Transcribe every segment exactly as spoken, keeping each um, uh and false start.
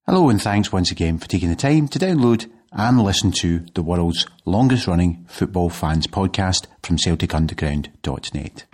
Hello and thanks once again for taking the time to download and listen to the world's longest running football fans podcast from Celtic Underground dot net.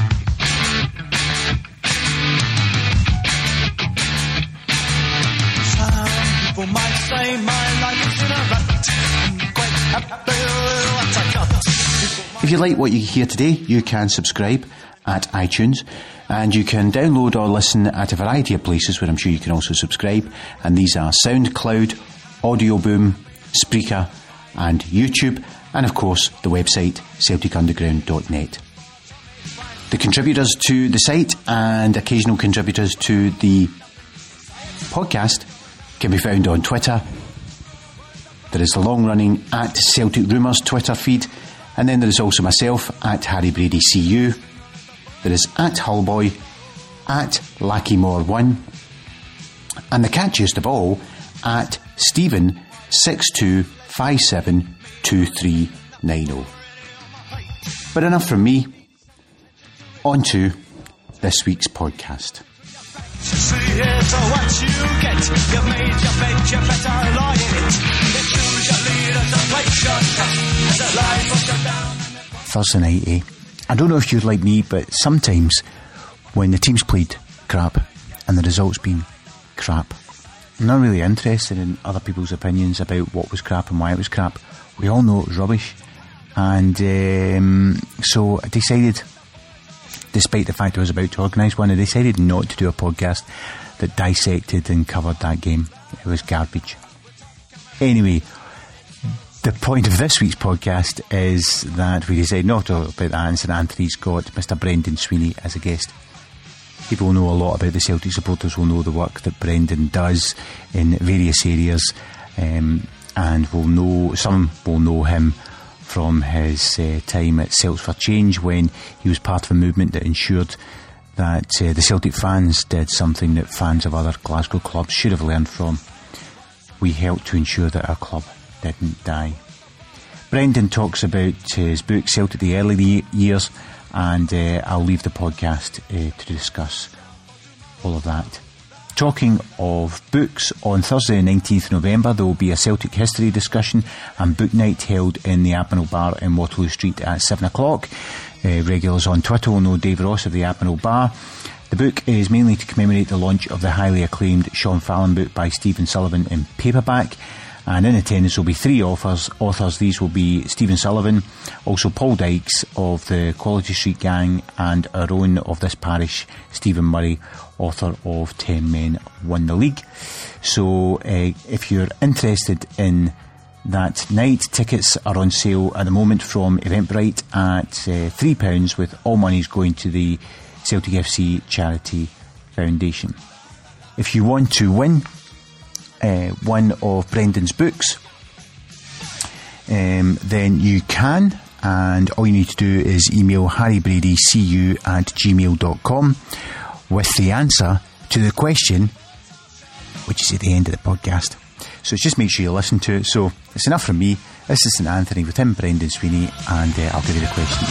If you like what you hear today, you can subscribe at iTunes, and you can download or listen at a variety of places where I'm sure you can also subscribe, and these are SoundCloud, Audio Boom, Spreaker and YouTube, and of course the website Celtic Underground dot net. The contributors to the site and occasional contributors to the podcast can be found on Twitter. There is the long-running at Celtic Rumours Twitter feed, and then there is also myself at Harry Brady C U. There is at Hullboy, at Lackymore one, and the catchiest of all, at Stephen six two five seven two three nine zero. But enough from me. On to this week's podcast. Thursday night, eh? I don't know if you're like me, but sometimes when the team's played crap and the results been crap, I'm not really interested in other people's opinions about what was crap and why it was crap. We all know it was rubbish, and um, so I decided, despite the fact I was about to organise one, I decided not to do a podcast that dissected and covered that game. It was garbage. Anyway, the point of this week's podcast is that we decided not to talk about that, and St Anthony's got Mister Brendan Sweeney as a guest. People who know a lot about the Celtic supporters will know the work that Brendan does in various areas, um, and will know, some will know him from his uh, time at Celts for Change, when he was part of a movement that ensured that uh, the Celtic fans did something that fans of other Glasgow clubs should have learned from. We helped to ensure that our club didn't die. Brendan talks about his book Celtic the Early Years, and uh, I'll leave the podcast uh, to discuss all of that. Talking of books, on Thursday the nineteenth of November there will be a Celtic history discussion and book night held in the Admiral Bar in Waterloo Street at seven o'clock. Uh, regulars on Twitter will know Dave Ross of the Admiral Bar. The book is mainly to commemorate the launch of the highly acclaimed Sean Fallon book by Stephen Sullivan in paperback. And in attendance will be three authors. Authors, these will be Stephen Sullivan, also Paul Dykes of the Quality Street Gang, and our own of this parish, Stephen Murray, author of Ten Men Won the League. So uh, if you're interested in that night, tickets are on sale at the moment from Eventbrite at uh, three pounds, with all monies going to the Celtic F C Charity Foundation. If you want to win Uh, one of Brendan's books, um, then you can, and all you need to do is email harrybradycu at gmail dot com with the answer to the question, which is at the end of the podcast. So just make sure you listen to it. So it's enough from me. This is St Anthony with him, Brendan Sweeney, and uh, I'll give you the question.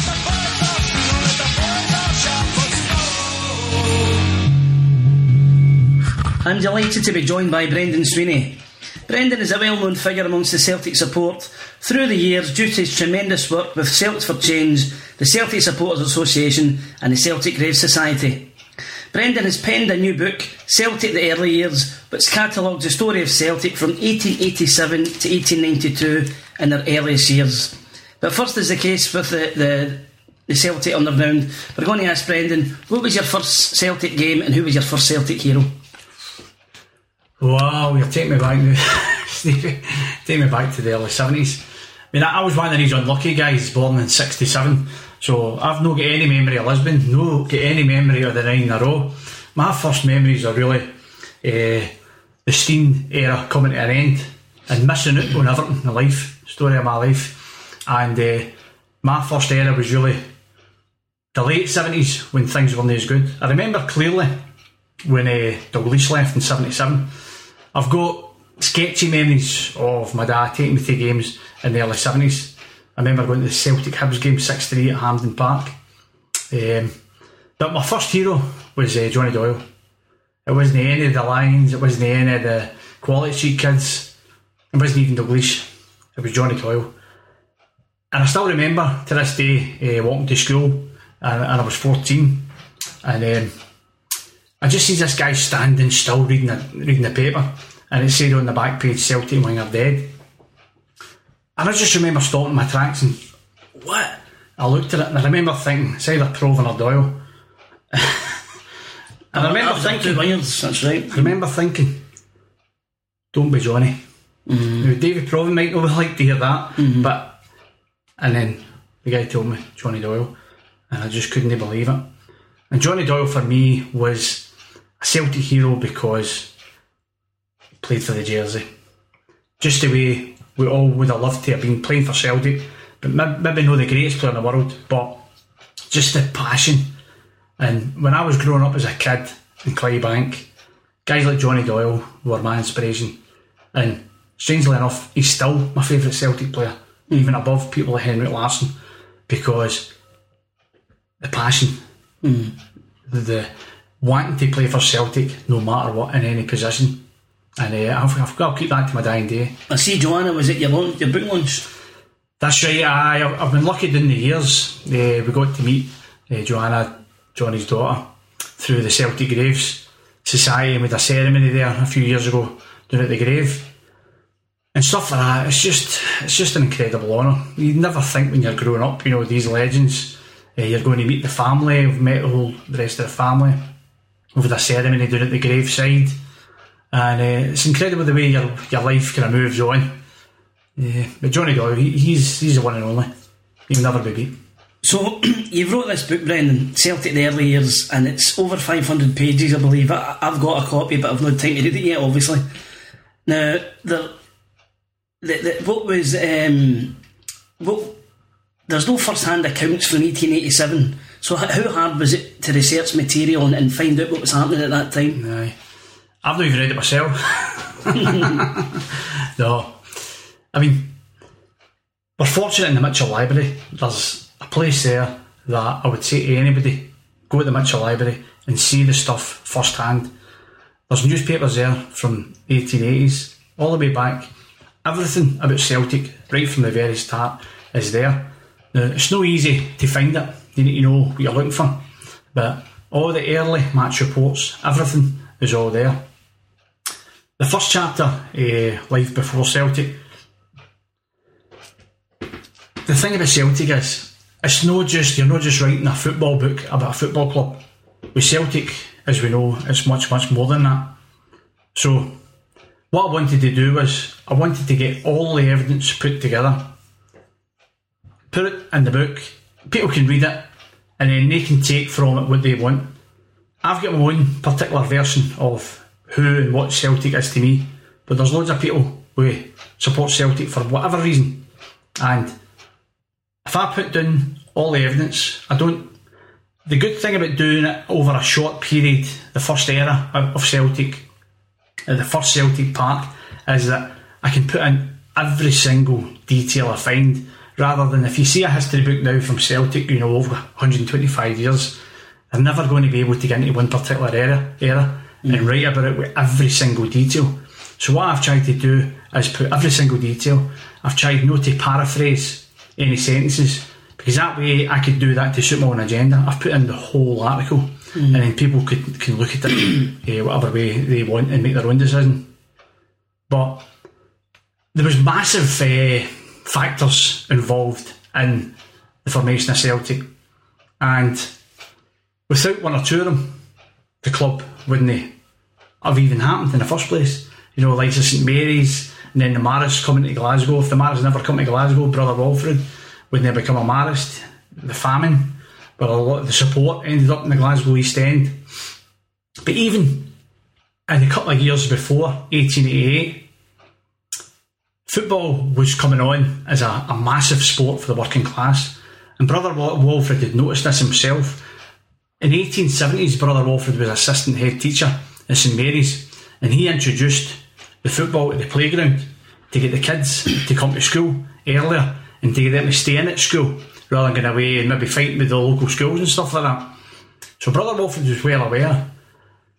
I'm delighted to be joined by Brendan Sweeney. Brendan is a well-known figure amongst the Celtic support through the years due to his tremendous work with Celts for Change, the Celtic Supporters Association and the Celtic Grave Society. Brendan has penned a new book, Celtic the Early Years, which catalogues the story of Celtic from eighteen eighty-seven to eighteen ninety-two in their earliest years. But first, as the case with the, the, the Celtic Underground, we're going to ask Brendan, what was your first Celtic game and who was your first Celtic hero? Wow, you're taking me back now, Stevie. Take me back to the early seventies. I mean, I was one of these unlucky guys born in sixty-seven, so I've not got any memory of Lisbon, no got any memory of the nine in a row. My first memories are really uh, the Steen era coming to an end and missing out on everything in life, story of my life. And uh, my first era was really the late seventies, when things weren't as good. I remember clearly when uh, Dalglish left in seventy-seven. I've got sketchy memories of my dad taking me to games in the early seventies. I remember going to the Celtic Hibs game six three at Hampden Park. Um, but my first hero was uh, Johnny Doyle. It wasn't any of the Lions, it wasn't any of the Quality Street kids, it wasn't even Dalglish, it was Johnny Doyle. And I still remember to this day uh, walking to school, and, and I was fourteen, and um, I just see this guy standing still reading the, reading the paper, and it said on the back page, Celtic winger dead. And I just remember stopping my tracks and, what? I looked at it and I remember thinking, it's either Provan or Doyle. And I remember thinking, wingers, that's right. I remember thinking, don't be Johnny. Mm-hmm. Now, David Provan might not like to hear that, mm-hmm. but, and then the guy told me, Johnny Doyle, and I just couldn't believe it. And Johnny Doyle for me was a Celtic hero because he played for the jersey. Just the way we all would have loved to have been playing for Celtic, but maybe not the greatest player in the world, but just the passion. And when I was growing up as a kid in Clydebank, guys like Johnny Doyle were my inspiration. And strangely enough, he's still my favourite Celtic player, even above people like Henrik Larsson, because the passion, mm. the, the wanting to play for Celtic no matter what in any position. And uh, I've, I've got to keep that to my dying day. I see, Joanna was at your, launch, your book launch. That's right, I, I've been lucky down the years. Uh, we got to meet uh, Joanna, Johnny's daughter, through the Celtic Graves Society, and we had a ceremony there a few years ago down at the grave. And stuff like that, it's just it's just an incredible honour. You never think when you're growing up, you know, these legends, uh, you're going to meet the family. We've met the whole the rest of the family over the ceremony down at the graveside. And uh, it's incredible the way your your life kind of moves on. Uh, but Johnny Doyle, he, he's he's the one and only. He'll never be beat. So, you wrote this book, Brendan, Celtic the Early Years, and it's over five hundred pages, I believe. I, I've got a copy, but I've not time to read it yet, obviously. Now, the, the, the what was... Um, what, there's no first-hand accounts from eighteen eighty-seven, so how hard was it to research material and, and find out what was happening at that time? Aye. I've not even read it myself. No. I mean, we're fortunate in the Mitchell Library. There's a place there that I would say to anybody, go to the Mitchell Library and see the stuff first hand. There's newspapers there from eighteen eighties all the way back. Everything about Celtic right from the very start is there. Now, it's no easy to find it. You need to know what you're looking for, but all the early match reports, everything is all there. The first chapter, uh, Life Before Celtic, the thing about Celtic is, it's not just, you're not just writing a football book about a football club. With Celtic, as we know, it's much, much more than that. So, what I wanted to do was, I wanted to get all the evidence put together, put it in the book, people can read it, and then they can take from it what they want. I've got my own particular version of who and what Celtic is to me, but there's loads of people who support Celtic for whatever reason, and if I put down all the evidence, I don't... The good thing about doing it over a short period, the first era of Celtic, the first Celtic park, is that I can put in every single detail I find, rather than if you see a history book now from Celtic, you know, over one hundred twenty-five years, they're never going to be able to get into one particular era, era mm. and write about it with every single detail. So what I've tried to do is put every single detail. I've tried not to paraphrase any sentences, because that way I could do that to suit my own agenda. I've put in the whole article, mm. and then people could can look at it uh, whatever way they want and make their own decision. But there was massive uh, factors involved in the formation of Celtic, and without one or two of them, the club wouldn't have even happened in the first place. You know, like the St Mary's, and then the Marist coming to Glasgow. If the Marist never come to Glasgow, Brother Walfred would never become a Marist. The famine, but a lot of the support ended up in the Glasgow East End. But even in a couple of years before eighteen eighty-eight, football was coming on as a, a massive sport for the working class, and Brother Walfred had noticed this himself. In the eighteen seventies, Brother Walfred was assistant head teacher at St Mary's, and he introduced the football at the playground to get the kids to come to school earlier and to get them to stay in at school rather than going away and maybe fighting with the local schools and stuff like that. So Brother Walfred was well aware.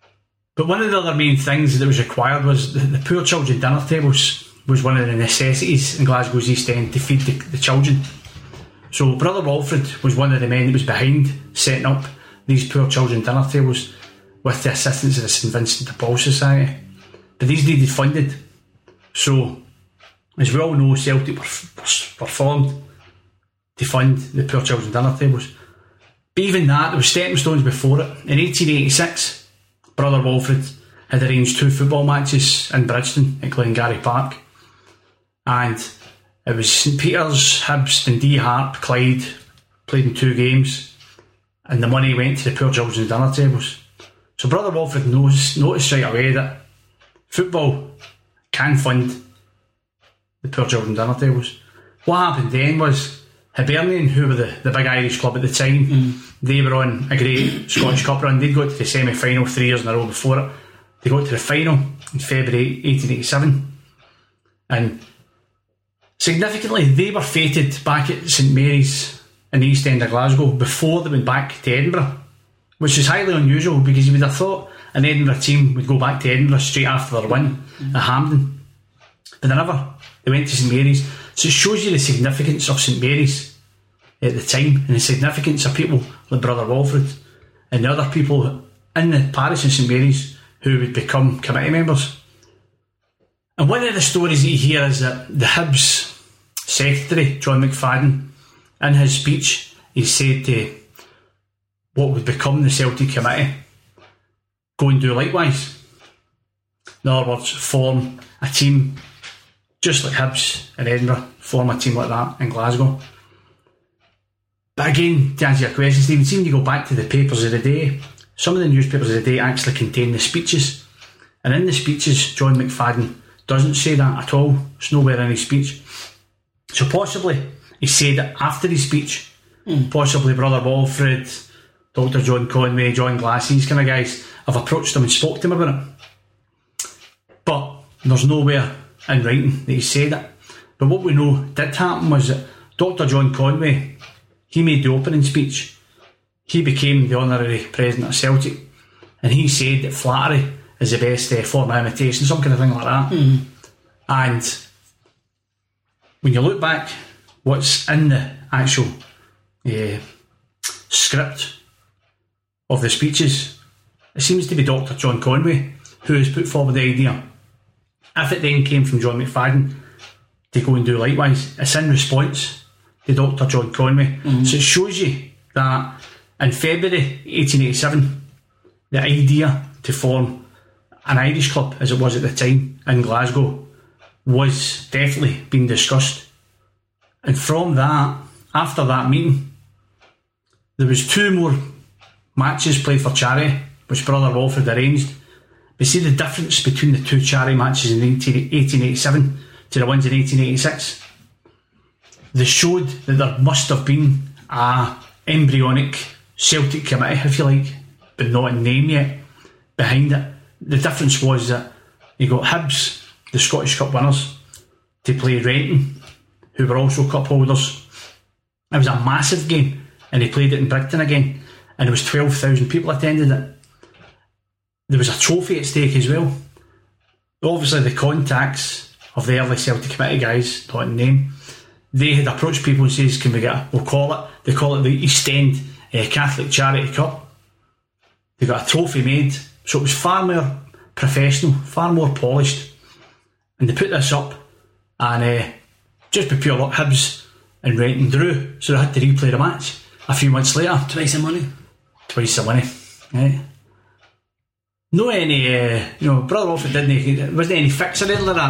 But one of the other main things that was required was the, the poor children dinner tables was one of the necessities in Glasgow's East End to feed the, the children. So Brother Walfrid was one of the men that was behind setting up these poor children dinner tables with the assistance of the St Vincent de Paul Society. But these needed funded. So, as we all know, Celtic were, were formed to fund the poor children dinner tables. But even that, there were stepping stones before it. In eighteen eighty-six, Brother Walfrid had arranged two football matches in Bridgeton at Glengarry Park. And it was St Peter's, Hibs, Dundee, Harp, Clyde played in two games, and the money went to the poor children's dinner tables. So Brother Walfrid knows, noticed right away that football can fund the poor children's dinner tables. What happened then was Hibernian, who were the, the big Irish club at the time, mm. they were on a great Scottish Cup run. They'd got to the semi-final three years in a row before it. They got to the final in February eighteen eighty-seven, and significantly they were fated back at St Mary's in the East End of Glasgow before they went back to Edinburgh, which is highly unusual because you would have thought an Edinburgh team would go back to Edinburgh straight after their win mm. at Hampden, but they never. They went to St Mary's. So it shows you the significance of St Mary's at the time, and the significance of people like Brother Walfrid and the other people in the parish of St Mary's who would become committee members. And one of the stories that you hear is that the Hibs secretary, John McFadden, in his speech, he said to what would become the Celtic committee, go and do likewise. In other words, form a team just like Hibs in Edinburgh, form a team like that in Glasgow. But again, to answer your question, Stephen, seem to go back to the papers of the day. Some of the newspapers of the day actually contain the speeches, and in the speeches, John McFadden doesn't say that at all. It's nowhere in his speech. So possibly he said it after his speech. Mm. Possibly Brother Walfrid, Doctor John Conway, John Glass, these kind of guys have approached him and spoke to him about it. But there's nowhere in writing that he said it. But what we know did happen was that Doctor John Conway, he made the opening speech. He became the honorary president of Celtic, and he said that flattery is the best uh, form of imitation, some kind of thing like that. Mm. And when you look back what's in the actual uh, script of the speeches, it seems to be Doctor John Conway who has put forward the idea. If it then came from John McFadden to go and do likewise, it's in response to Doctor John Conway. Mm-hmm. So it shows you that in February eighteen eighty-seven, the idea to form an Irish club, as it was at the time, in Glasgow, was definitely being discussed. And from that, after that meeting, there was two more matches played for charity, which Brother Walfrid arranged. But see the difference between the two charity matches in eighteen eighty-seven to the ones in eighteen eighty-six? They showed that there must have been a embryonic Celtic committee, if you like, but not in name yet, behind it. The difference was that you got Hibs, the Scottish Cup winners, to play Renton, who were also cup holders. It was a massive game, and they played it in Brigton again, and there was twelve thousand people attended it. There was a trophy at stake as well. Obviously the contacts of the early Celtic committee guys, not in name, they had approached people and says, can we get a, we'll call it, they call it the East End uh, Catholic Charity Cup. They got a trophy made, so it was far more professional, far more polished, and they put this up, and uh, just by pure luck, Hibs and Renton drew, so they had to replay the match a few months later. Twice the money. Twice the money, right? No any, uh, you know, Brother Walfrid didn't, wasn't any fix or anything like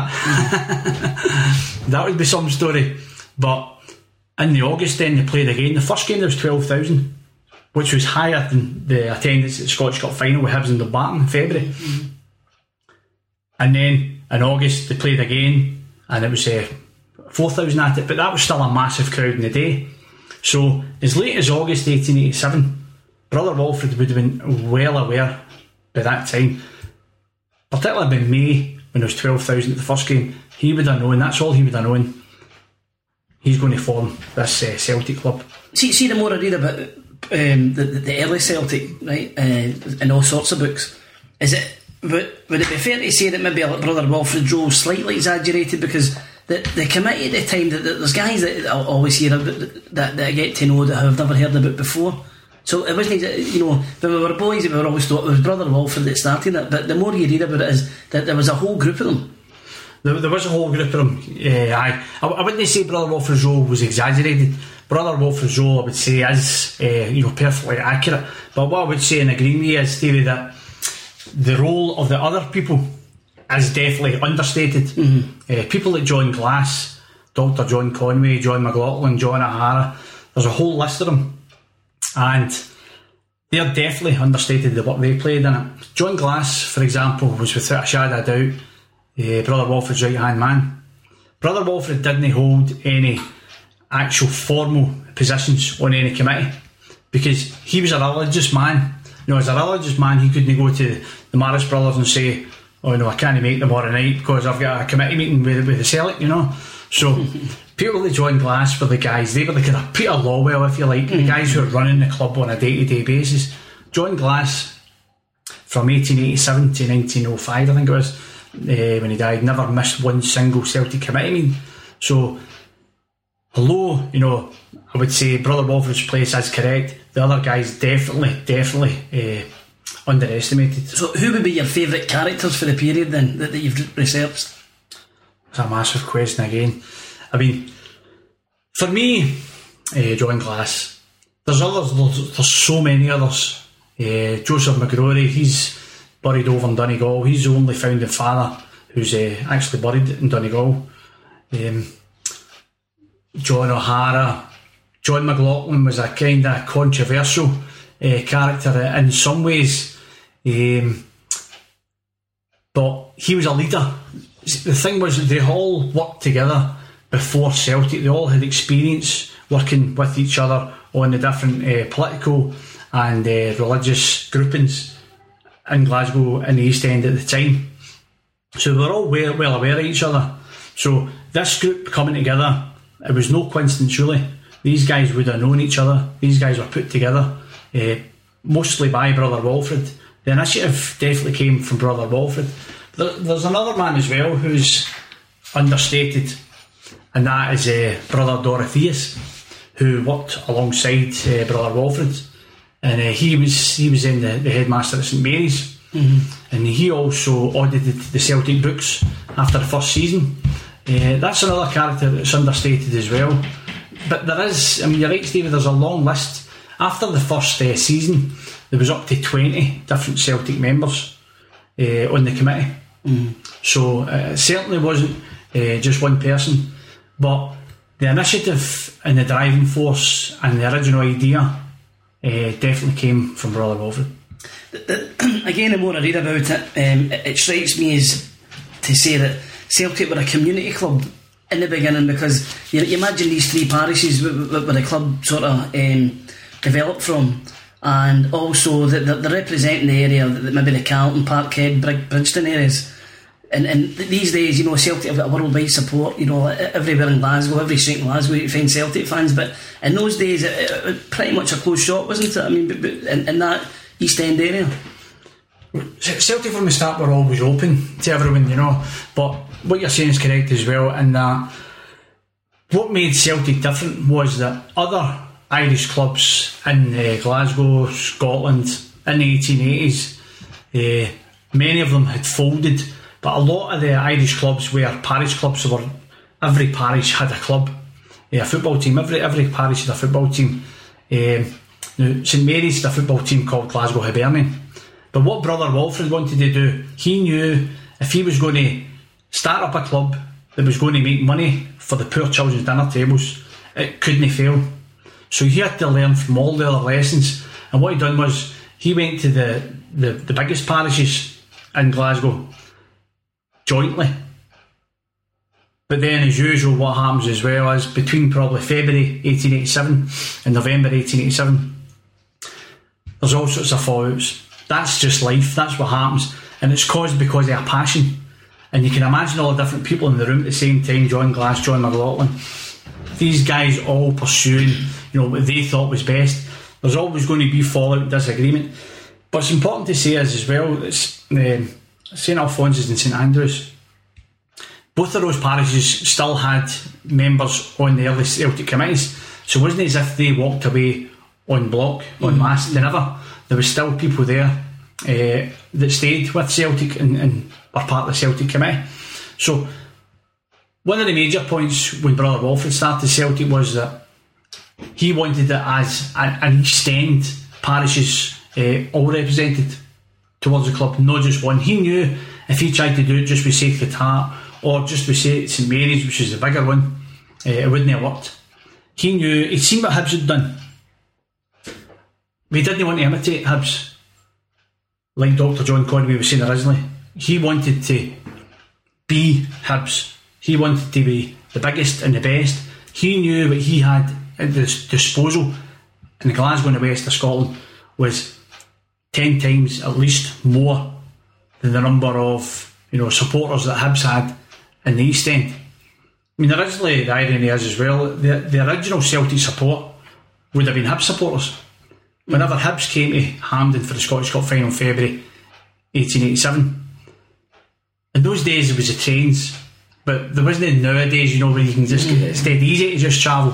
that. That would be some story. But in the August then they played again. The first game there was twelve thousand, which was higher than the attendance at the Scottish Cup final with Hibs and Dumbarton in February. Mm-hmm. And then in August they played again, and it was uh, four thousand at it, but that was still a massive crowd in the day. So as late as August eighteen eighty-seven, Brother Walfrid would have been well aware by that time, particularly by May when there was twelve thousand at the first game. He would have known, that's all he would have known, he's going to form this uh, Celtic club. See, see, the more I read about um, the, the early Celtic, right, uh, in all sorts of books, is it would, would it be fair to say that maybe like Brother Wilfred Rowe slightly exaggerated, because the, the committee at the time, that there's guys that I'll always hear about that, that I get to know that I've never heard about before. So it wasn't, you know, when we were boys, we were always thought it was Brother Wilfred that started it, but the more you read about it is that there was a whole group of them. There, there was a whole group of them. Uh, I, I wouldn't say Brother Wilfred Rowe was exaggerated. Brother Wilfred Rowe, I would say, is uh, you know, perfectly accurate. But what I would say and agree with you is, David, that the role of the other people is definitely understated. Mm-hmm. Uh, people like John Glass, Doctor John Conway, John McLaughlin, John O'Hara, there's a whole list of them, and they're definitely understated, the work they played in it. John Glass, for example, was without a shadow of doubt uh, Brother Wilfred's right hand man. Brother Wilfred didn't hold any actual formal positions on any committee, because he was a religious man. You know, as a religious man, he couldn't go to the Marist brothers and say, oh no, I can't make tomorrow night because I've got a committee meeting with, with the Celtic, you know. So people like John Glass were the guys, they were the kind of Peter Lawwell, if you like, mm-hmm. the guys who were running the club on a day-to-day basis. John Glass, from eighteen eighty-seven to nineteen oh five, I think it was, uh, when he died, never missed one single Celtic committee meeting. So although, you know, I would say Brother Wilfred's place is correct, the other guys definitely, definitely uh, underestimated. So who would be your favourite characters for the period then, that, that you've researched? It's a massive question again. I mean, for me, uh, John Glass. There's others, there's, there's so many others. Uh, Joseph McGrory, he's buried over in Donegal. He's the only founding father who's uh, actually buried in Donegal. Um, John O'Hara, John McLaughlin was a kind of controversial uh, character in some ways, um, but he was a leader. The thing was, they all worked together before Celtic. They all had experience working with each other on the different uh, political and uh, religious groupings in Glasgow and the East End at the time. So they were all well, well aware of each other. So this group coming together, it was no coincidence really. These guys would have known each other. These guys were put together uh, mostly by Brother Wilfred. The initiative definitely came from Brother Wilfred. There, there's another man as well who's understated, and that is uh, Brother Dorotheus, who worked alongside uh, Brother Wilfred, and uh, he was he was in the, the headmaster at St Mary's, mm-hmm. and he also audited the Celtic books after the first season. Uh, that's another character that's understated as well. But there is, I mean, you're right, Stevie, there's a long list. After the first uh, season, there was up to twenty different Celtic members uh, on the committee. Mm. So uh, it certainly wasn't uh, just one person, but the initiative and the driving force and the original idea uh, definitely came from Brother Wilfred. Again, the more I read about it, um, it, it strikes me as to say that Celtic were a community club in the beginning, because you, you imagine these three parishes where, where the club sort of um, developed from, and also that they're, they're representing the area, maybe the Carlton, Parkhead, Brig, Bridgeton areas. And, and these days, you know, Celtic have got a worldwide support, you know, everywhere in Glasgow, every street in Glasgow you find Celtic fans, but in those days it, it was pretty much a closed shop, wasn't it? I mean, but, but in, in that East End area. Celtic from the start were always open to everyone, you know, but what you're saying is correct as well, in that what made Celtic different was that other Irish clubs in uh, Glasgow, Scotland, in the eighteen eighties, uh, many of them had folded, but a lot of the Irish clubs were parish clubs. So were, every parish had a club, uh, a football team, every every parish had a football team. Um, now, St Mary's had a football team called Glasgow Hibernian. But what Brother Wilfred wanted to do, he knew if he was going to start up a club that was going to make money for the poor children's dinner tables, it couldn't fail. So he had to learn from all the other lessons, and what he done was he went to the, the, the biggest parishes in Glasgow jointly. But then, as usual, what happens as well is between probably February eighteen eighty-seven and November eighteen eighty-seven, there's all sorts of fallouts. That's just life, that's what happens, and it's caused because of a passion. And you can imagine all the different people in the room at the same time, John Glass, John McLaughlin, these guys all pursuing, you know, what they thought was best. There's always going to be fallout and disagreement, but it's important to say as, as well, it's, um, St Alphonsus and St Andrews. Both of those parishes still had members on the early Celtic committees, so it wasn't as if they walked away on block, on mass. They never. There was still people there uh, that stayed with Celtic and, and were part of the Celtic committee. So one of the major points when Brother Walford started Celtic was that he wanted it as an East End parishes uh, all represented towards the club, not just one. He knew if he tried to do it just with Sacred Heart or just with St Mary's, which is the bigger one, uh, it wouldn't have worked. He knew, he'd seen what Hibs had done. We didn't want to imitate Hibs, like Doctor John Conway was saying originally. He wanted to be Hibs. He wanted to be the biggest and the best. He knew what he had at his disposal in the Glasgow and the west of Scotland was ten times at least more than the number of, you know, supporters that Hibs had in the East End. I mean, originally the irony is as well, the, the original Celtic support would have been Hibs supporters. Whenever Hibs came to Hampden for the Scottish Cup final in February eighteen eighty-seven, in those days there was the trains, but there wasn't nowadays, you know, where you can just, it's dead easy to just travel.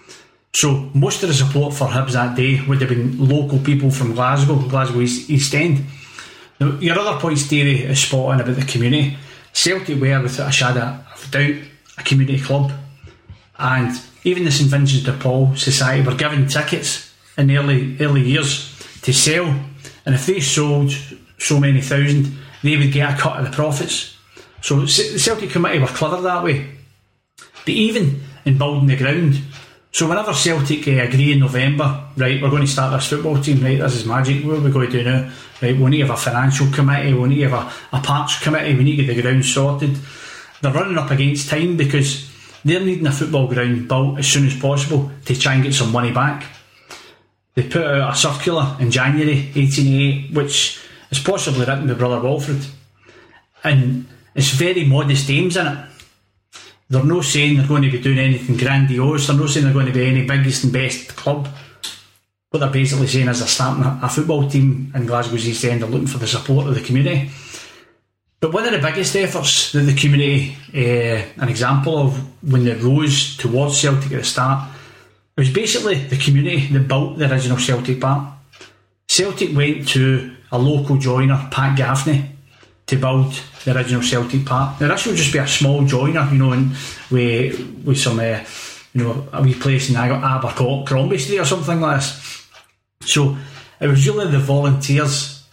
So most of the support for Hibs that day would have been local people from Glasgow, Glasgow East, East End. Now, your other point, Stevie, is spot on about the community. Celtic were, without a shadow of doubt, a community club, and even the St Vincent de Paul Society were given tickets in the early, early years to sell, and if they sold so many thousand, they would get a cut of the profits. So the Celtic committee were clever that way. But even in building the ground, so whenever Celtic uh, agree in November, right, we're going to start this football team, right, this is magic, what are we going to do now? Right, we need to have a financial committee, we need to have a, a parks committee, we need to get the ground sorted. They're running up against time because they're needing a football ground built as soon as possible to try and get some money back. They put out a circular in January eighteen eighty-eight, which is possibly written by Brother Walford, and it's very modest aims in it. They're not saying they're going to be doing anything grandiose, they're not saying they're going to be any biggest and best club. What they're basically saying is they're starting a, a football team in Glasgow's East End, they're looking for the support of the community. But one of the biggest efforts that the community, uh, an example of when they rose towards Celtic at the start, it was basically the community that built the original Celtic Park. Celtic went to a local joiner, Pat Gaffney, to build the original Celtic Park. Now this would just be a small joiner, you know, and with, with some, uh, you know, a wee place in Abercrombie Street or something like this. So it was really the volunteers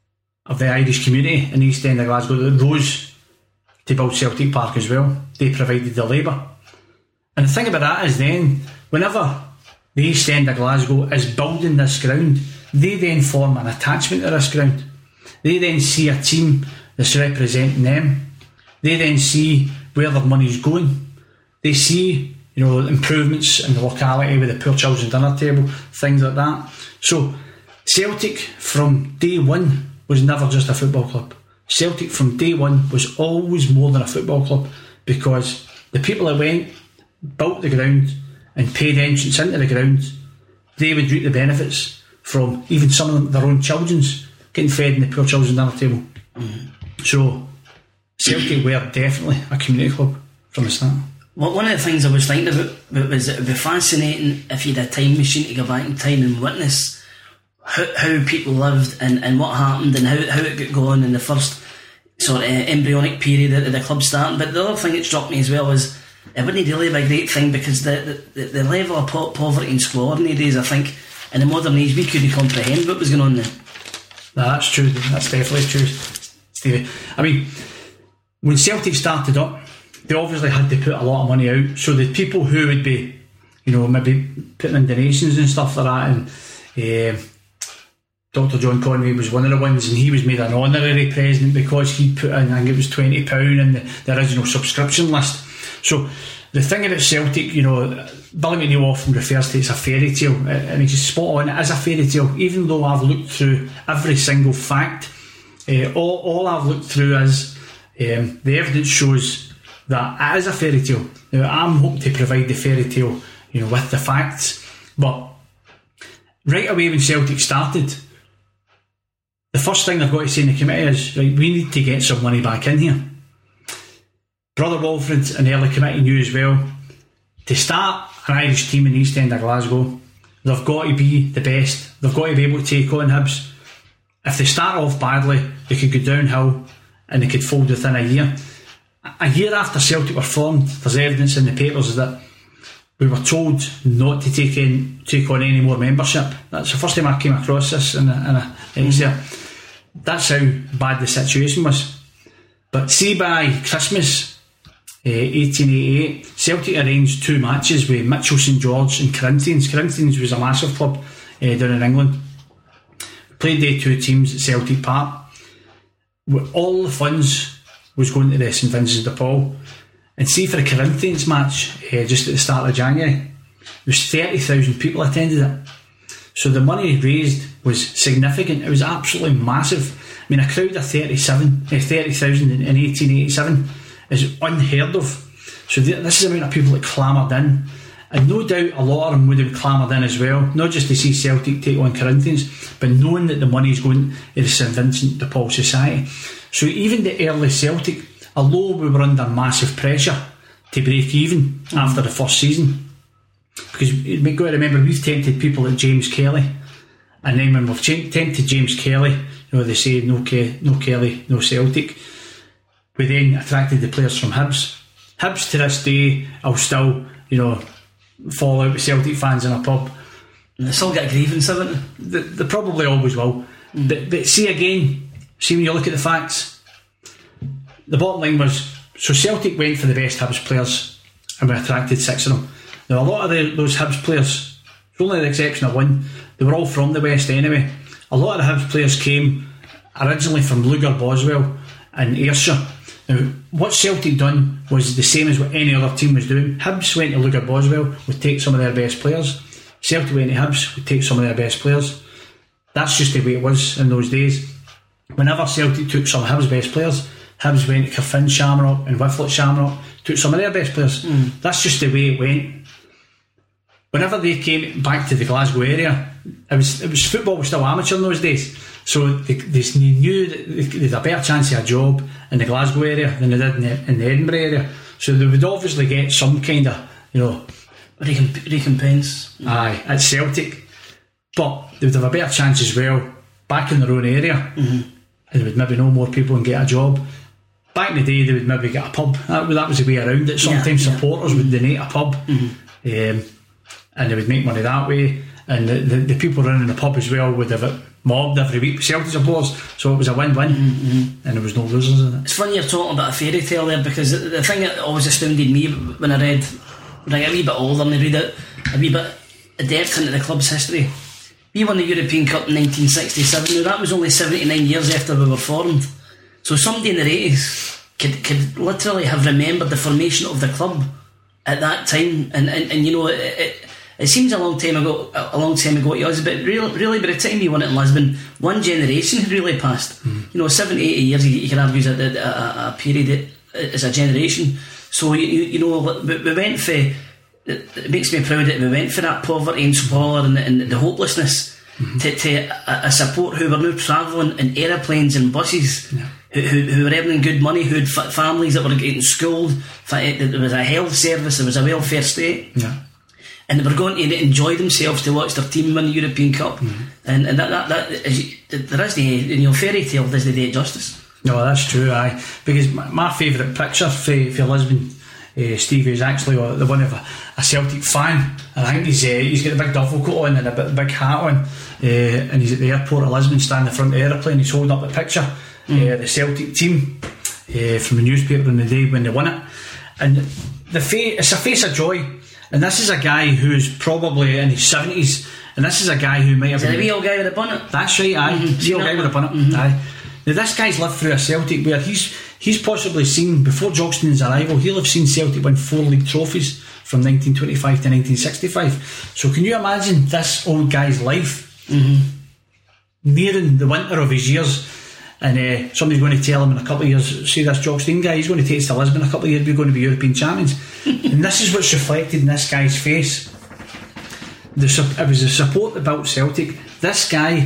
of the Irish community in the East End of Glasgow that rose to build Celtic Park as well. They provided the labour. And the thing about that is then, whenever the East End of Glasgow is building this ground, they then form an attachment to this ground. They then see a team that's representing them. They then see where their money's going. They see, you know, improvements in the locality with the poor children's dinner table, things like that. So Celtic from day one was never just a football club. Celtic from day one was always more than a football club, because the people that went, built the ground and paid entrance into the ground, they would reap the benefits from even some of them, their own children's getting fed in the poor children's dinner table. Mm-hmm. So Celtic were definitely a community club from the start. Well, one of the things I was thinking about was it would be fascinating if you had a time machine to go back in time and witness how, how people lived and, and what happened and how, how it got going in the first sort of embryonic period of the club starting. But the other thing that struck me as well was it wouldn't really be a great thing, because the, the, the level of po- poverty and squalor in the days, I think, in the modern age, we couldn't comprehend what was going on then. No, that's true. That's definitely true, Stevie. I mean, when Celtic started up, they obviously had to put a lot of money out. So the people who would be, you know, maybe putting in donations and stuff like that, and uh, Doctor John Conway was one of the ones, and he was made an honorary president because he put in, I think it was twenty pounds in the, the original subscription list. So the thing about Celtic, you know, Billy McNeil often refers to it as a fairy tale, and he's spot on, it is a fairy tale, even though I've looked through every single fact. Uh, all, all I've looked through is um, the evidence shows that it is a fairy tale. Now, I'm hoping to provide the fairy tale, you know, with the facts, but right away when Celtic started, the first thing they've got to say in the committee is, right, we need to get some money back in here. Brother Walford and the early committee knew as well, to start an Irish team in the East End of Glasgow, they've got to be the best. They've got to be able to take on Hibs. If they start off badly, they could go downhill and they could fold within a year. A year after Celtic were formed, there's evidence in the papers that we were told not to take in, take on any more membership. That's the first time I came across this in a, in a mm-hmm. That's how bad the situation was. But see, by Christmas Uh, eighteen eighty-eight, Celtic arranged two matches with Mitchell St George and Corinthians. Corinthians was a massive club uh, down in England. Played the two teams at Celtic Park. All the funds was going to the St Vincent de Paul. And see, for the Corinthians match, uh, just at the start of January, there was thirty thousand people attended it. So the money raised was significant. It was absolutely massive. I mean, a crowd of thirty-seven, uh, thirty thousand in, in eighteen eighty-seven is unheard of. So th- this is the amount of people that clamoured in, and no doubt a lot of them would have clamoured in as well, not just to see Celtic take on Corinthians, but knowing that the money is going to the St Vincent de Paul Society. So even the early Celtic, although we were under massive pressure to break even mm. after the first season, because you've got to remember, we've tempted people like James Kelly, and then when we've ch- tempted James Kelly, you know, they say no, Ke- no Kelly, no Celtic. We then attracted the players from Hibs. Hibs to this day, I'll still, you know, fall out with Celtic fans in a pub. And they still get a grievance, haven't they? They, they probably always will. Mm. But, but see again, see when you look at the facts, the bottom line was, so Celtic went for the best Hibs players and we attracted six of them. Now a lot of the, those Hibs players, with only the exception of one, they were all from the West anyway. A lot of the Hibs players came originally from Lugar Boswell and Ayrshire. Now, what Celtic done was the same as what any other team was doing. Hibs went to Lugar Boswell, would take some of their best players. Celtic went to Hibs, would take some of their best players. That's just the way it was in those days. Whenever Celtic took some of Hibs' best players, Hibs went to Carfin Shamrock and Whifflet Shamrock, took some of their best players. Mm. That's just the way it went. Whenever they came back to the Glasgow area, it was it was football was still amateur in those days. So they, they knew that they had a better chance of a job in the Glasgow area than they did in the, in the Edinburgh area. So they would obviously get some kind of, you know, Recomp- recompense. Aye, at Celtic. But they would have a better chance as well back in their own area. Mm-hmm. And they would maybe know more people and get a job. Back in the day, they would maybe get a pub. That, that was the way around it. Sometimes yeah, yeah. supporters would donate a pub. Mm-hmm. Um, and they would make money that way. And the, the, the people running the pub as well would have it mobbed every week with Celtic supporters, so it was a win-win. Mm-hmm. And there was no losers in it. It's funny you're talking about a fairy tale there, because the, the thing that always astounded me when I read, when I get a wee bit older and I read it a wee bit of depth into the club's history, we won the European Cup in nineteen sixty-seven. Now that was only seventy-nine years after we were formed, so somebody in the eighties could, could literally have remembered the formation of the club at that time, and, and, and you know it, it It seems a long time ago, a long time ago to us, but really, really by the time we won it in Lisbon, one generation had really passed. Mm. You know, seventy, eighty years, you, you can argue is a, a, a period as a generation. So, you, you know, we, we went for, it makes me proud that we went for that poverty and squalor and, and the hopelessness mm-hmm. to, to a, a support who were now travelling in aeroplanes and buses, yeah. who, who, who were earning good money, who had families that were getting schooled, there was a health service, there was a welfare state. Yeah. And they were going to enjoy themselves to watch their team win the European Cup, mm-hmm. and and that that, that is, there is the, you know, fairy tale does the day justice. No, that's true. Aye, because my, my favourite picture for, for Lisbon, uh, Stevie, is actually the one of a, a Celtic fan. And I think he's uh, he's got a big duffel coat on and a big, big hat on, uh, and he's at the airport of Lisbon, standing in front of the aeroplane. He's holding up the picture, mm. uh, the Celtic team uh, from the newspaper on the day when they won it, and the fa- it's a face of joy. And this is a guy who's probably in his seventies, and this is a guy who might have is been... Is it a wee old guy with a bonnet? That's right, aye. Mm-hmm. The old guy with a bonnet, mm-hmm. aye. Now this guy's lived through a Celtic where he's he's possibly seen, before Jockson's arrival, he'll have seen Celtic win four league trophies from nineteen twenty-five to nineteen sixty-five. So can you imagine this old guy's life mm-hmm. nearing the winter of his years, and uh, somebody's going to tell him in a couple of years, see this Jockstein guy, he's going to take us to Lisbon in a couple of years, we're going to be European champions. And this is what's reflected in this guy's face. The, it was the support that built Celtic. This guy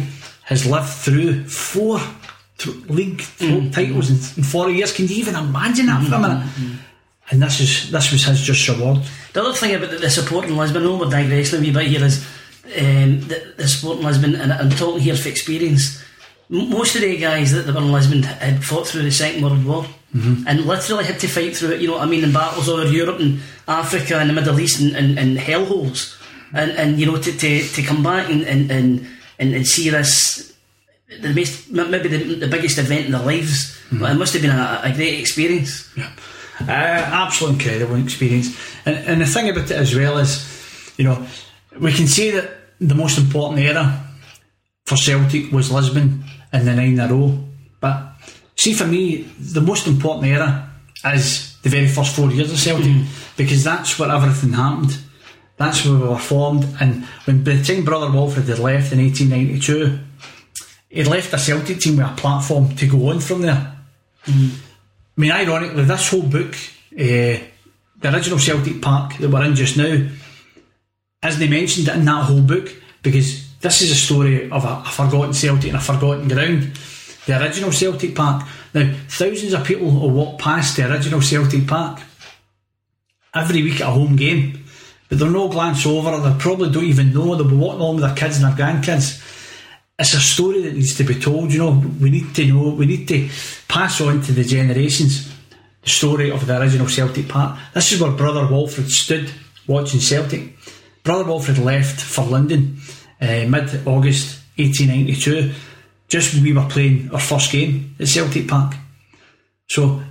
has lived through four th- league mm. titles in, in forty years. Can you even imagine that for a minute? Mm-hmm. And this is this was his just reward. The other thing about the, the support in Lisbon, I know we're digressing a wee bit here, is um, the, the support in Lisbon, and I'm talking here for experience. M- most of the guys that, that were in Lisbon had fought through the Second World War, mm-hmm. and literally had to fight through it. You know what I mean? In battles all over Europe and Africa and the Middle East and, and, and hellholes, and and you know to to, to come back and and, and and and see this, the most, maybe the, the biggest event in their lives. Mm-hmm. It must have been a, a great experience. Yeah. Uh, absolute incredible experience, and, and the thing about it as well is, you know, we can say that the most important era for Celtic was Lisbon in the nine in a row, but see, for me the most important era is the very first four years of Celtic, mm-hmm. because that's where everything happened. That's where we were formed. And when by the time Brother Walfred had left in eighteen ninety-two, he'd left a Celtic team with a platform to go on from there. Mm-hmm. I mean, ironically, this whole book, uh, the original Celtic Park that we're in just now, isn't mentioned in that whole book, because this is a story of a, a forgotten Celtic and a forgotten ground. The original Celtic Park. Now, thousands of people will walk past the original Celtic Park every week at a home game, but they'll no glance over, or they probably don't even know. They'll be walking along with their kids and their grandkids. It's a story that needs to be told, you know. We need to know, we need to pass on to the generations the story of the original Celtic Park. This is where Brother Walfred stood watching Celtic. Brother Walfred left for London uh, mid-August eighteen ninety-two, just when we were playing our first game at Celtic Park. So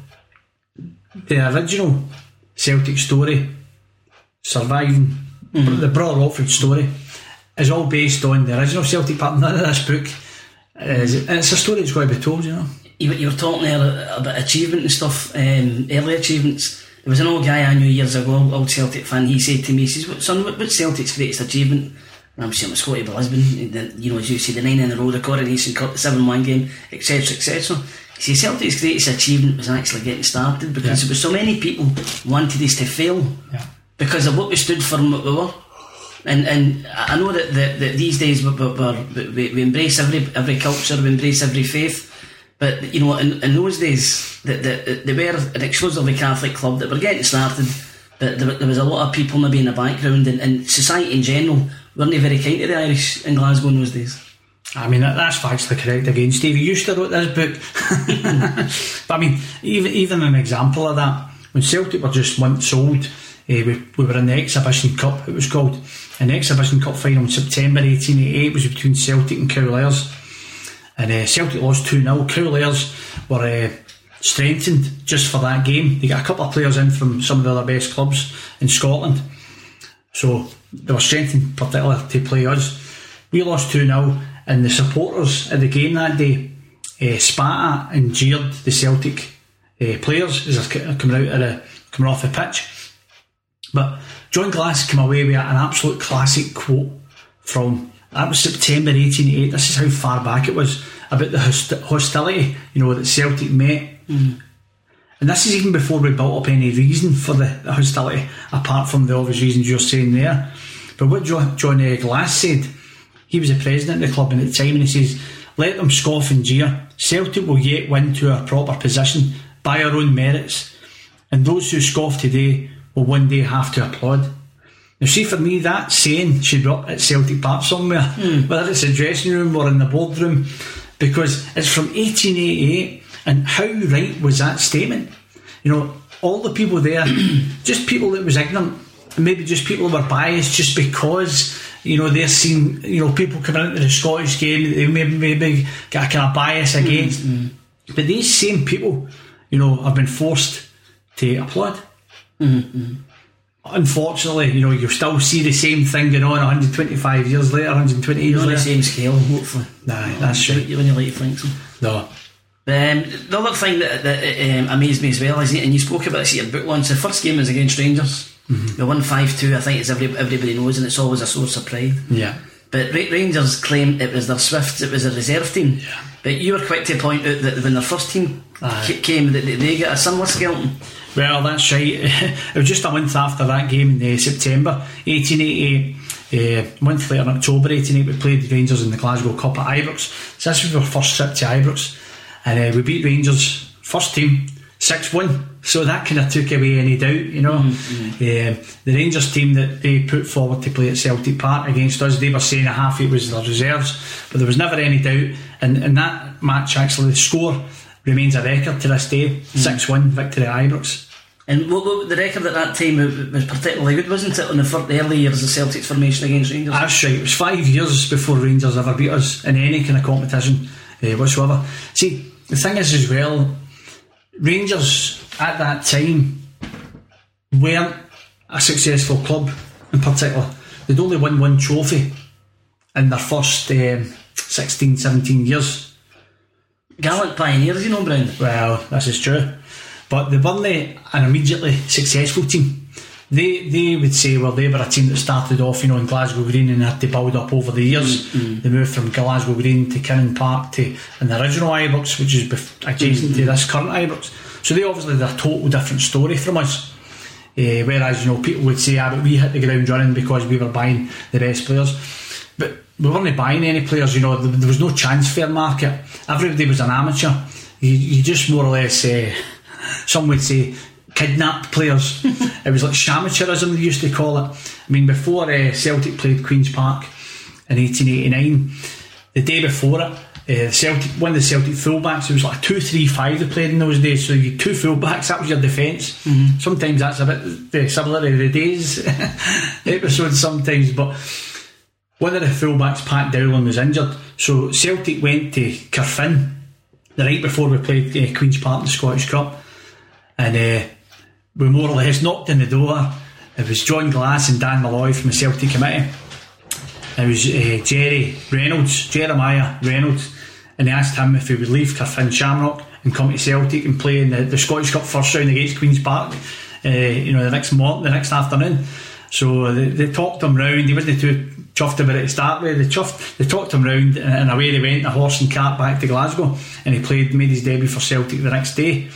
the original Celtic story, surviving, mm-hmm. the Brother Walfred story, is all based on the original Celtic Park. None of this book is, and it's a story that's got to be told, you know. You, you were talking there about achievement and stuff, um, early achievements. There was an old guy I knew years ago, old Celtic fan. He said to me, he says, "Son, what's Celtic's greatest achievement?" And I'm saying, "It's got to be Lisbon. You know, as you see, the nine in a row, the Coronation Cup, the seven one game, etc, et cetera" He says Celtic's greatest achievement was actually getting started, because yeah. there was so many people wanted us to fail, yeah. because of what we stood for and what we were. And and I know that, that, that these days we, we, we embrace every every culture, we embrace every faith, but you know, in, in those days that the, they were an exclusively Catholic club that were getting started, but there, there was a lot of people maybe in the background, and, and society in general weren't very kind to the Irish in Glasgow in those days. I mean, that, that's factually correct again, Stevie. You still wrote this book. But I mean, even even an example of that, when Celtic were just once sold, Uh, we, we were in the Exhibition Cup, it was called, and the Exhibition Cup final in September eighteen eighty-eight was between Celtic and Cowlairs, and uh, Celtic lost two nil. Cowlairs were uh, strengthened just for that game. They got a couple of players in from some of the other best clubs in Scotland, so they were strengthened particularly to play us. We lost two nil, and the supporters at the game that day uh, spat at and jeered the Celtic uh, players as they're coming out of the coming off the pitch. But John Glass came away with an absolute classic quote from, that was September eighteen eighty-eight. This is how far back it was, about the host- hostility, you know, that Celtic met. Mm. And this is even before we built up any reason for the, the hostility, apart from the obvious reasons you're saying there. But what John, John uh, Glass said, he was the president of the club at the time, and he says, "Let them scoff and jeer. Celtic will yet win to our proper position by our own merits, and those who scoff today will one day have to applaud." Now, see, for me, that saying should be up at Celtic Park somewhere, mm. whether it's a dressing room or in the boardroom, because it's from eighteen eighty-eight, and how right was that statement? You know, all the people there, just people that was ignorant, maybe just people that were biased just because, you know, they're seeing, you know, people coming into the Scottish game, they maybe, maybe got a kind of bias against. Mm. But these same people, you know, have been forced to applaud. Mm-hmm. Unfortunately, you know, you'll still see the same thing going on one hundred twenty-five years later, one hundred twenty years on later. the same scale, hopefully. Nah, that's right. When you like to think so. No. Um, the other thing that, that um, amazed me as well is, and you spoke about this in your book once, the first game was against Rangers. Mm-hmm. We won five two, I think, as every, everybody knows, and it's always a source of pride. Yeah. But Rangers claimed it was their Swifts, it was a reserve team. Yeah. But you were quick to point out that when their first team c- came, that they got a similar skeleton. Well, that's right. It was just a month after that game in uh, September eighteen eighty-eight. Uh, a month later in October eighty-eight we played Rangers in the Glasgow Cup at Ibrox. So this was our first trip to Ibrox, and uh, we beat Rangers first team six one, so that kind of took away any doubt, you know. Mm-hmm. uh, the Rangers team that they put forward to play at Celtic Park against us, they were saying a half it was their reserves, but there was never any doubt, and in that match actually the score remains a record to this day. mm-hmm. six one victory at Ibrox. And what, what the record at that time was particularly good, wasn't it, on the, first, the early years of Celtic's formation against Rangers? That's right, it was five years before Rangers ever beat us in any kind of competition uh, whatsoever. See, the thing is as well, Rangers at that time weren't a successful club in particular. They'd only won one trophy in their first um, sixteen, seventeen years. Gallant pioneers, you know, Brown. Well, this is true. But they weren't an immediately successful team. They they would say, well, they were a team that started off, you know, in Glasgow Green and had to build up over the years. Mm-hmm. They moved from Glasgow Green to Kinnan Park to and the original Ibrox, which is adjacent mm-hmm. to this current Ibrox. So they obviously had a total different story from us. Uh, whereas, you know, people would say, ah, but we hit the ground running because we were buying the best players. But we weren't buying any players, you know, there was no transfer market. Everybody was an amateur. You, you just more or less, uh, some would say, kidnapped players. It was like amateurism they used to call it. I mean, before uh, Celtic played Queen's Park in eighteen eighty-nine, the day before it, uh, Celtic, one of the Celtic fullbacks, it was like two three five they played in those days, so you had two fullbacks, that was your defence. Mm-hmm. Sometimes that's a bit the similar to the days episode sometimes, but one of the fullbacks, Pat Dowling, was injured, so Celtic went to Carfin the night before we played uh, Queen's Park in the Scottish Cup, and uh, we more or less knocked on the door. It was John Glass and Dan Malloy from the Celtic committee. It was uh, Jerry Reynolds, Jeremiah Reynolds, and they asked him if he would leave Carfin Shamrock and come to Celtic and play in the, the Scottish Cup first round against Queen's Park, uh, you know, the next morning, the next afternoon. So they, they talked him round. He wasn't too chuffed about it to start with. They chuffed, they talked him round, and, and away they went, a horse and cart back to Glasgow, and he played, made his debut for Celtic the next day.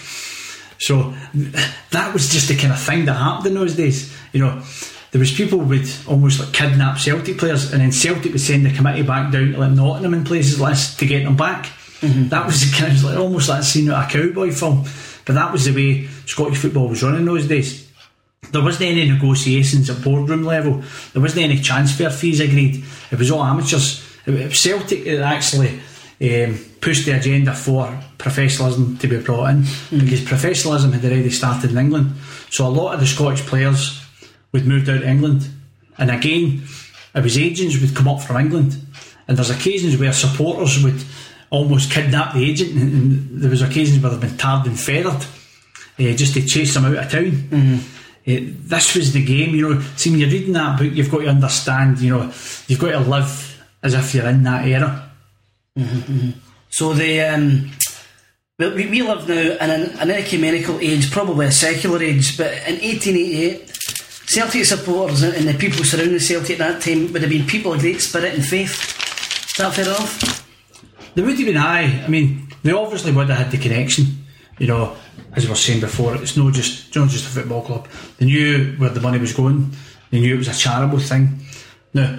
So that was just the kind of thing that happened in those days. You know, there was people would almost like kidnap Celtic players, and then Celtic would send the committee back down to like Nottingham and places like this to get them back. Mm-hmm. That was the kind of like almost like a scene out of a cowboy film. But that was the way Scottish football was running those days. There wasn't any negotiations at boardroom level. There wasn't any transfer fees agreed. It was all amateurs. It was Celtic that actually um, pushed the agenda for professionalism to be brought in, mm-hmm. because professionalism had already started in England. So a lot of the Scottish players would moved out to England, and again it was agents would come up from England, and there's occasions where supporters would almost kidnap the agent, and there was occasions where they've been tarred and feathered uh, just to chase them out of town. Mm-hmm. Uh, this was the game, you know. See, when you're reading that book, you've got to understand, you know, you've got to live as if you're in that era. Mm-hmm, mm-hmm. So the um, we, we live now in an, an ecumenical age, probably a secular age, but in eighteen eighty-eight, Celtic supporters and the people surrounding Celtic at that time would have been people of great spirit and faith. Is that fair enough? They would have been, aye. I mean, they obviously would have had the connection. You know, as we were saying before, it's not just, it's not just a football club. They knew where the money was going. They knew it was a charitable thing. Now,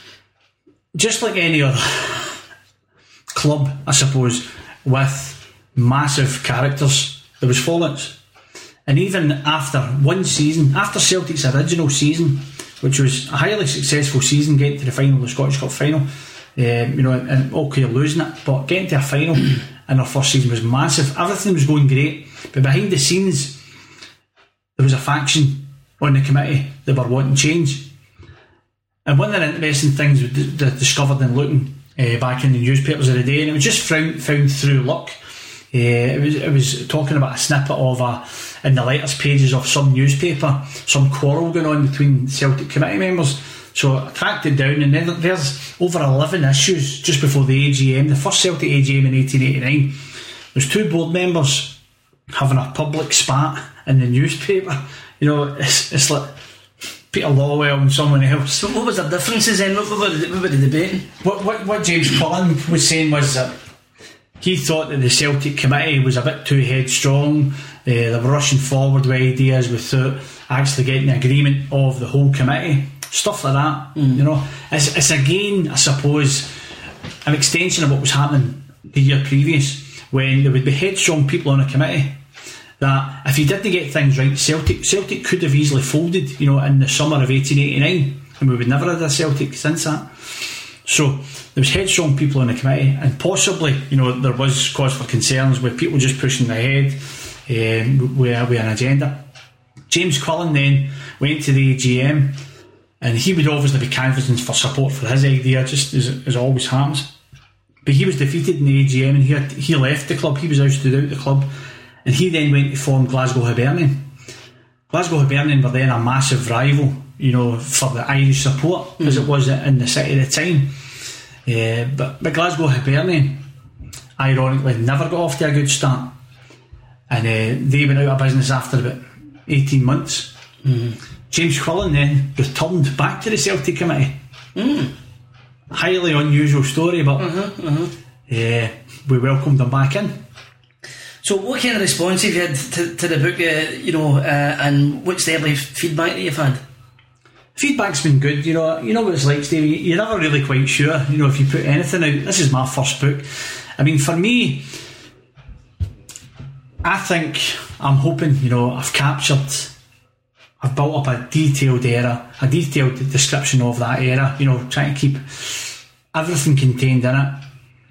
just like any other club, I suppose, with massive characters, there was faults. And even after one season, after Celtic's original season, which was a highly successful season, getting to the final, the Scottish Cup final, um, you know, and okay, losing it, but getting to a final in our first season was massive. Everything was going great, but behind the scenes, there was a faction on the committee that were wanting change. And one of the interesting things we d- d- discovered in looking uh, back in the newspapers of the day, and it was just found, found through luck. Uh, it was it was talking about a snippet of a in the letters pages of some newspaper, some quarrel going on between Celtic committee members. So I tracked it down, and then there's over eleven issues just before the A G M, the first Celtic A G M in eighteen eighty-nine. There's two board members having a public spat in the newspaper. You know, it's, it's like Peter Lawwell and someone else. So what was the differences then? What were the, what were the debating? What, what, what James Cullen was saying was that he thought that the Celtic committee was a bit too headstrong. Uh, they were rushing forward with ideas without actually getting the agreement of the whole committee. stuff like that. Mm. You know, it's, it's again, I suppose, an extension of what was happening the year previous, when there would be headstrong people on a committee that if you didn't get things right, Celtic Celtic could have easily folded, you know, in the summer of eighteen eighty-nine, and we would never have had a Celtic since that. So there was headstrong people on the committee, and possibly, you know, there was cause for concerns with people just pushing ahead um, with, with an agenda. James Quillen then went to the A G M, and he would obviously be canvassing for support for his idea, just as, as always happens. But he was defeated in the A G M, and he had, he left the club. He was ousted out of the club, and he then went to form Glasgow Hibernian. Glasgow Hibernian were then a massive rival, you know, for the Irish support, mm. as it was in the city at the time. Uh, but, but Glasgow Hibernian, ironically, never got off to a good start, and uh, they went out of business after about eighteen months. Mm. James Quillen then returned back to the Celtic committee. Mm. Highly unusual story, but uh-huh, uh-huh. Uh, we welcomed him back in. So what kind of response have you had to, to the book, uh, you know, uh, and what's the early feedback that you've had? Feedback's been good, you know. You know what it's like, Stevie. You're never really quite sure, you know, if you put anything out. This is my first book. I mean, for me, I think I'm hoping, you know, I've captured, I've built up a detailed era, a detailed description of that era, you know, trying to keep everything contained in it.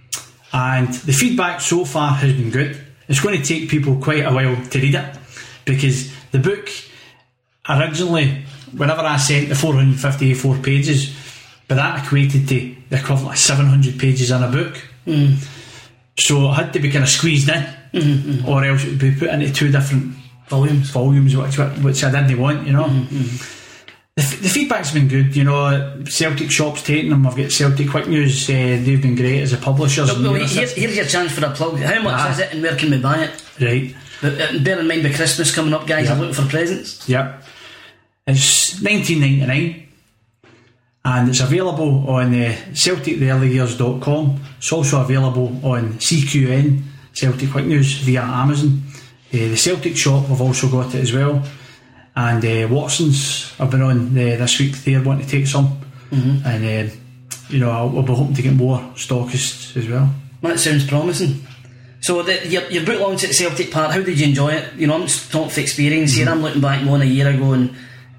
And the feedback so far has been good. It's going to take people quite a while to read it, because the book originally, whenever I sent the four hundred fifty-four pages, but that equated to the equivalent of seven hundred pages in a book. Mm. So it had to be kind of squeezed in, mm-hmm. or else it would be put into two different volumes, volumes which, which I didn't want, you know. Mm-hmm. The, the feedback's been good, you know. Celtic Shop's taking them. I've got Celtic Quick News, uh, they've been great as a publishers. Well, well, here, here's your chance for a plug. How much ah. is it and where can we buy it? Right. But, uh, bear in mind, with Christmas coming up, guys, yep. are looking for presents. Yep. It's nineteen ninety-nine, and it's available on uh, Celtic the Early Years dot com. It's also available on C Q N, Celtic Quick News, via Amazon. Uh, the Celtic Shop have also got it as well. And uh, Watson's have been on uh, this week. They want to take some, mm-hmm. and uh, you know, I'll, I'll be hoping to get more stockists as well. That sounds promising. So the, your, your book launched at Celtic Park. How did you enjoy it? You know, I'm just talking for experience here. Mm-hmm. I'm looking back one a year ago, and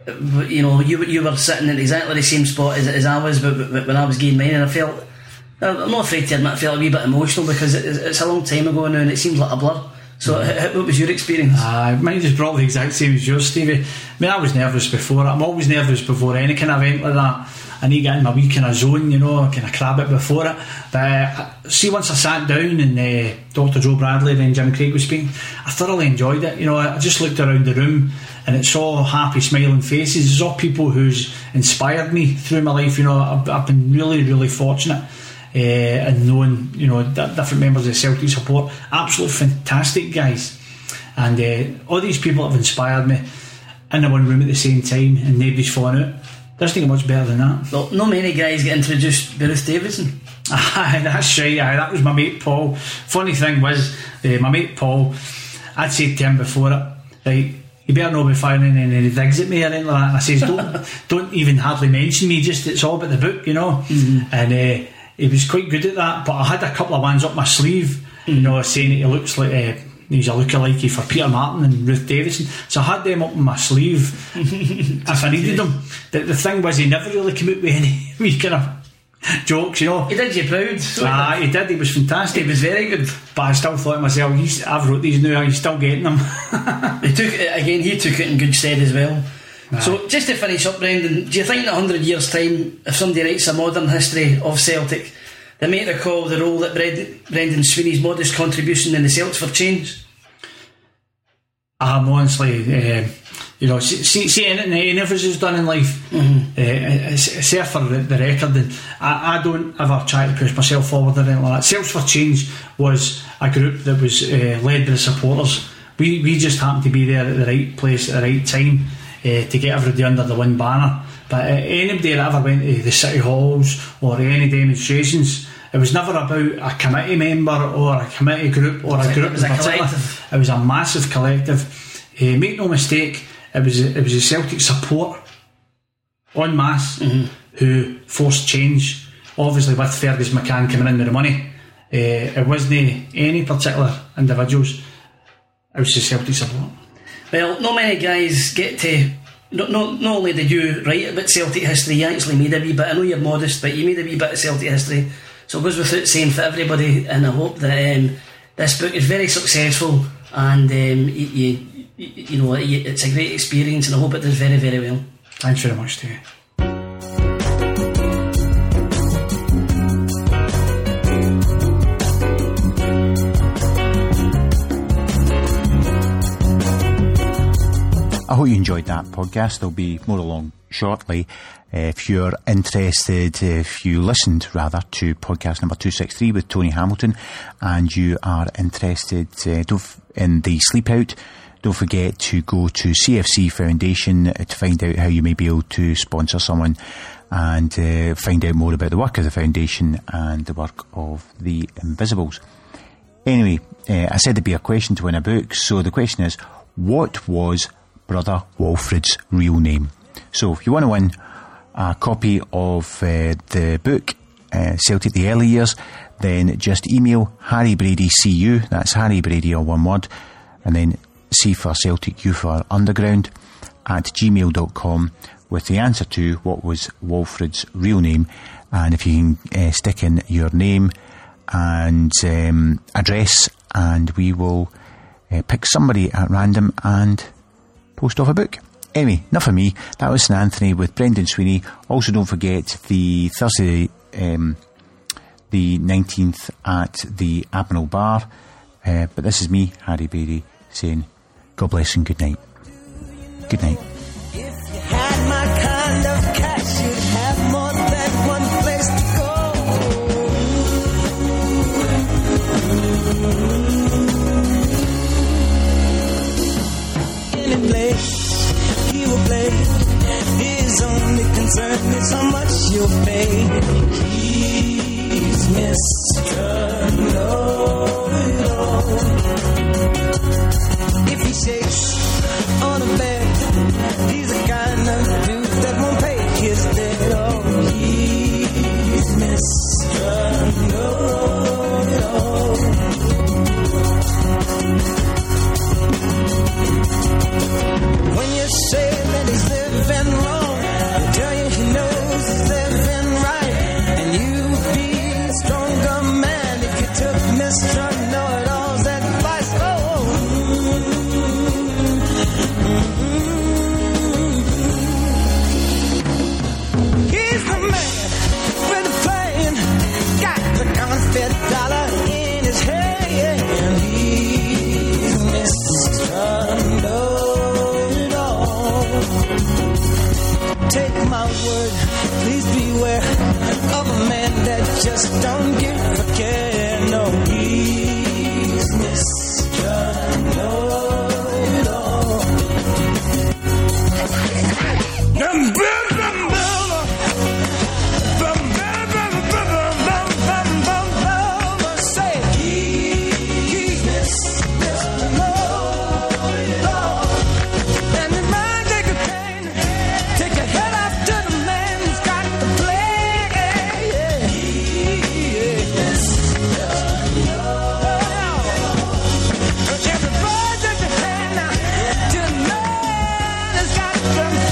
you know, you you were sitting in exactly the same spot as, as I was, but, but when I was getting mine, and I felt, I'm not afraid to admit, I felt a wee bit emotional, because it, it's a long time ago now, and it seems like a blur. So, mm-hmm. what was your experience? Uh, mine just brought the exact same as yours, Stevie. I mean, I was nervous before. I'm always nervous before any kind of event like that. I need to get in my wee kind of zone, you know, kind of crab it before it. But uh, see, once I sat down and uh, Doctor Joe Bradley and Jim Craig was speaking, I thoroughly enjoyed it. You know, I just looked around the room, and it's all happy, smiling faces. It's all people who's inspired me through my life. You know, I've, I've been really, really fortunate. Uh, and knowing, you know, d- different members of Celtic support, absolutely fantastic guys, and uh, all these people have inspired me in the one room at the same time, and nobody's fallen out. Doesn't get much better than that. Well, not many guys get introduced by Ruth Davidson. Aye, that's right. Aye, that was my mate Paul. Funny thing was, uh, my mate Paul, I'd said to him before it, right, you better not be firing any digs at me or anything like that. And I says, don't, don't even hardly mention me. Just it's all about the book, you know. Mm-hmm. And. Uh, He was quite good at that, but I had a couple of ones up my sleeve, you know, saying that he looks like uh, he's a lookalike for Peter Martin and Ruth Davidson. So I had them up my sleeve if I needed them. The, the thing was, he never really came out with any wee kind of jokes, you know. He did you proud. Ah, uh, he did. He was fantastic. He was very good. But I still thought to myself, he's, I've wrote these now. He's still getting them. He took it again. He took it in good stead as well. Aye. So just to finish up, Brendan, do you think in a hundred years' time, if somebody writes a modern history of Celtic, they might recall the role that Bred- Brendan Sweeney's modest contribution in the Celts for Change? I'm honestly, uh, you know, see, see anything any of us has done in life, mm-hmm. uh, it's, it's there for the, the record, and I, I don't ever try to push myself forward or anything like that. Celts for Change was a group that was uh, led by the supporters. We we just happened to be there at the right place at the right time. Uh, to get everybody under the one banner, but uh, anybody that ever went to the city halls or any demonstrations, it was never about a committee member or a committee group or a group in particular. It was a massive collective. Uh, make no mistake, it was it was a Celtic support en masse mm-hmm. who forced change. Obviously, with Fergus McCann coming in with the money, uh, it wasn't any particular individuals. It was the Celtic support. Well, not many guys get to. Not, not, not only did you write about Celtic history, you actually made a wee bit. I know you're modest, but you made a wee bit of Celtic history. So it goes without saying for everybody, and I hope that um, this book is very successful, and um, you, you, you know it's a great experience, and I hope it does very, very well. Thanks very much to you. I hope you enjoyed that podcast. There'll be more along shortly. Uh, if you're interested, if you listened rather to podcast number two sixty-three with Tony Hamilton, and you are interested uh, don't f- in the Sleep Out, don't forget to go to C F C Foundation uh, to find out how you may be able to sponsor someone and uh, find out more about the work of the foundation and the work of the Invisibles. Anyway, uh, I said there'd be a question to win a book, so the question is, what was Brother Walfred's real name? So if you want to win a copy of uh, the book uh, Celtic the Early Years, then just email Harry Brady C U, that's Harry Brady all one word, and then C for Celtic, U for Underground, at gmail dot com with the answer to what was Walfred's real name. And if you can uh, stick in your name and um, address, and we will uh, pick somebody at random and post off a book. Anyway, enough of me. That was Saint Anthony with Brendan Sweeney. Also, don't forget the Thursday, um, the nineteenth at the Admiral Bar. Uh, but this is me, Harry Brady, saying God bless and good night. Good night. If you had my kind of cash, you'd have more than one place to go. Any place he will play, his only concern is how much you'll pay. He's Mister Know-it-all. If he shakes on a bed, he's the kind of dude that won't pay his debt. Oh, he's Mister Know-it-all. When you say that he's living wrong, I tell you he knows he's living right. And you'd be a stronger man if you took Mister Know-it-all's advice. Oh, he's the man with the plan, got the counterfeit dollar in his hand. He's Mister Know-it-all. Take my word, please beware of a man that just don't give a care. No, he's Mister Know-it-all. Say he's Mister Know-it-all. And it might take a pain, take a head off to the man who's got the plague. He's Mister Know-it-all. Everybody take a hand now to the man who's got the